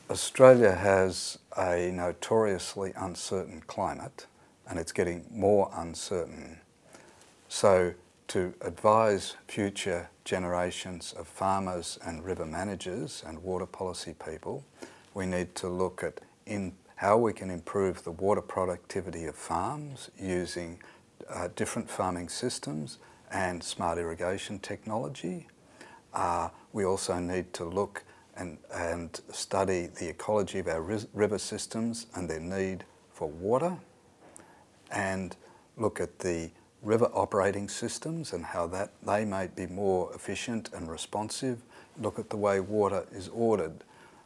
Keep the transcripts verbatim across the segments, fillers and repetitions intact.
Australia has a notoriously uncertain climate, and it's getting more uncertain. So to advise future generations of farmers and river managers and water policy people, we need to look at in how we can improve the water productivity of farms using uh, different farming systems and smart irrigation technology. Uh, we also need to look and, and study the ecology of our river systems and their need for water, and look at the river operating systems and how that they may be more efficient and responsive, look at the way water is ordered,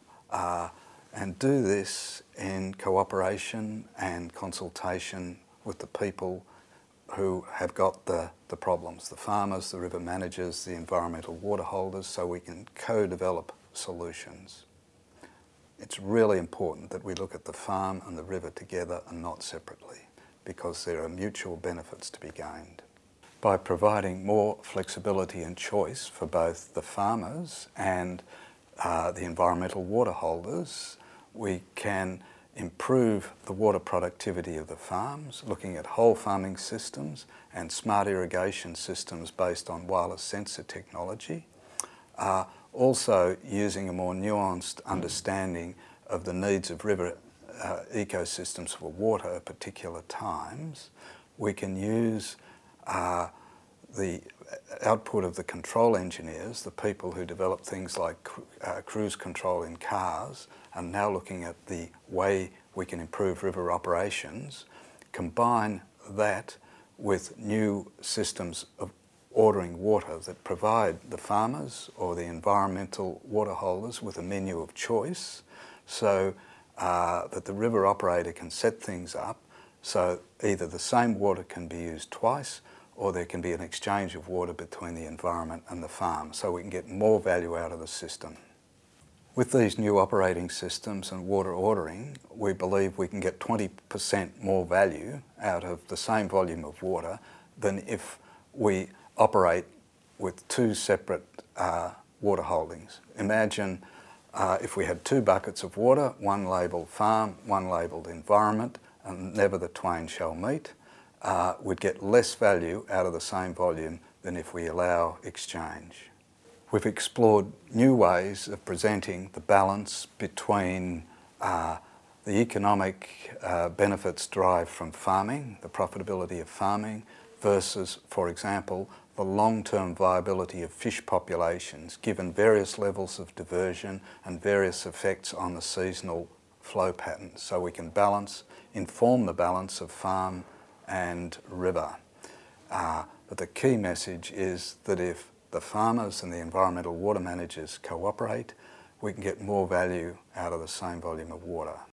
uh, and do this in cooperation and consultation with the people who have got the, the problems, the farmers, the river managers, the environmental water holders, so we can co-develop solutions. It's really important that we look at the farm and the river together and not separately, because there are mutual benefits to be gained. By providing more flexibility and choice for both the farmers and uh, the environmental water holders, we can improve the water productivity of the farms, looking at whole farming systems and smart irrigation systems based on wireless sensor technology. Uh, also using a more nuanced understanding of the needs of river uh, ecosystems for water at particular times, we can use uh, the output of the control engineers, the people who develop things like uh, cruise control in cars, and now looking at the way we can improve river operations, combine that with new systems of ordering water that provide the farmers or the environmental water holders with a menu of choice, so uh, that the river operator can set things up so either the same water can be used twice, or there can be an exchange of water between the environment and the farm, so we can get more value out of the system. With these new operating systems and water ordering, we believe we can get twenty percent more value out of the same volume of water than if we operate with two separate uh, water holdings. Imagine uh, if we had two buckets of water, one labelled farm, one labelled environment, and never the twain shall meet. Uh, we'd get less value out of the same volume than if we allow exchange. We've explored new ways of presenting the balance between uh, the economic uh, benefits derived from farming, the profitability of farming, versus, for example, the long-term viability of fish populations given various levels of diversion and various effects on the seasonal flow patterns, so we can balance, inform the balance of farm and river. Uh, but the key message is that if the farmers and the environmental water managers cooperate, we can get more value out of the same volume of water.